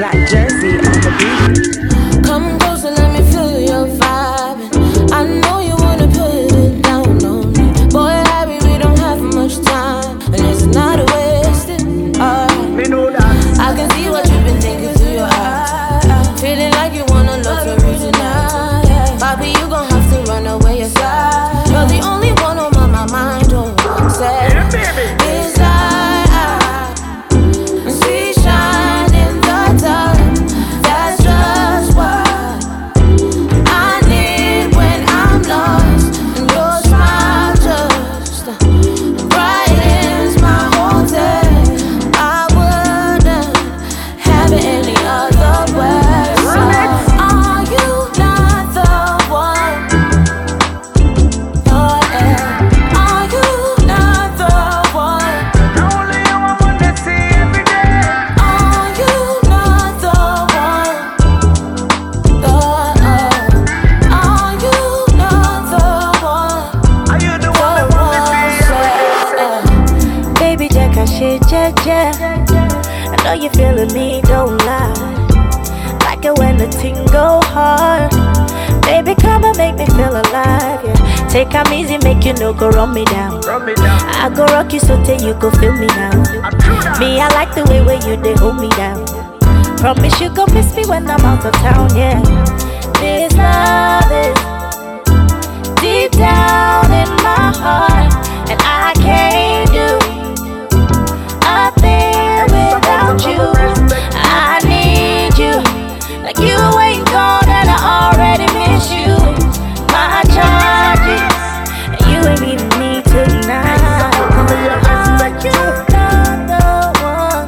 Black Jersey on the beat. Come closer, let me feel your vibe. I know you wanna put it down on me. Boy, Harry, we don't have much time, and it's not a wasted. Me know that. I can see what you've been thinking through your eyes. Feeling like you wanna love for me tonight. Bobby, you gon' have to run away yourself. You're the only one on my mind. Don't say it's see shine in the dark. That's just what I need when I'm lost. And your smile just brightens my whole day. I wouldn't have it any other way. So are you not the one? Oh yeah. Are you not the one? Only you I wanna see every day. Are you not the one? Are you not the one? Are you the one I wanna see? Baby, Jack, I shit, yeah. I know you feeling me, don't lie. Like it when the ting go hard. Baby, come and make me feel alive, yeah. Take time easy, make you no go run me down. Run me down. I go rock you so till you go feel me now. I'm true that. Me, I like the way where you they hold me down. Promise you gon' miss me when I'm out of town, yeah. This love is deep down in my heart, and I can't do a thing without you. I need you, like you ain't gone and I already miss you. My charges, and you ain't leaving me tonight. Are you not the one?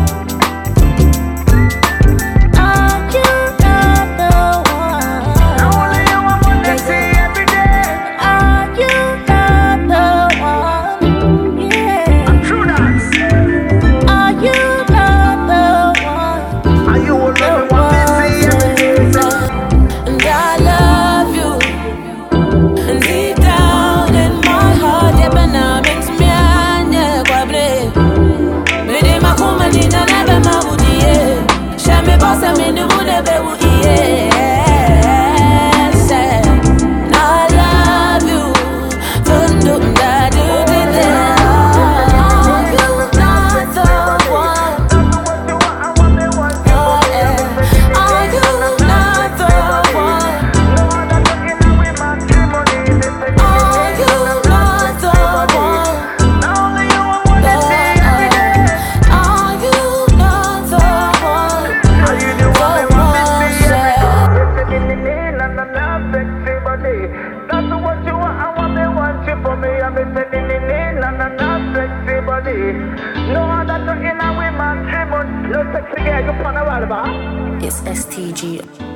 Are you not the one? Only you I wanna see every day. Are you not the one? Yeah. True that. Are you not the one? Are you all I wanna see every day? And I love you. And deep down in my heart, yeah, but now makes me anya kwabre. Me de makuma ni na lebe mabudi ye. Shame bossa me ni mune bebu iye. I love you. Dundu da do di de. Are you not the one? Oh yeah. Are you not the one? Are you not the one? Are you not the one? Are you the one I wanna see every day? That's what you want. I want you for me. I'm sending it in and sexy body. No other to in a woman, no sexy girl, you pan a It's STG.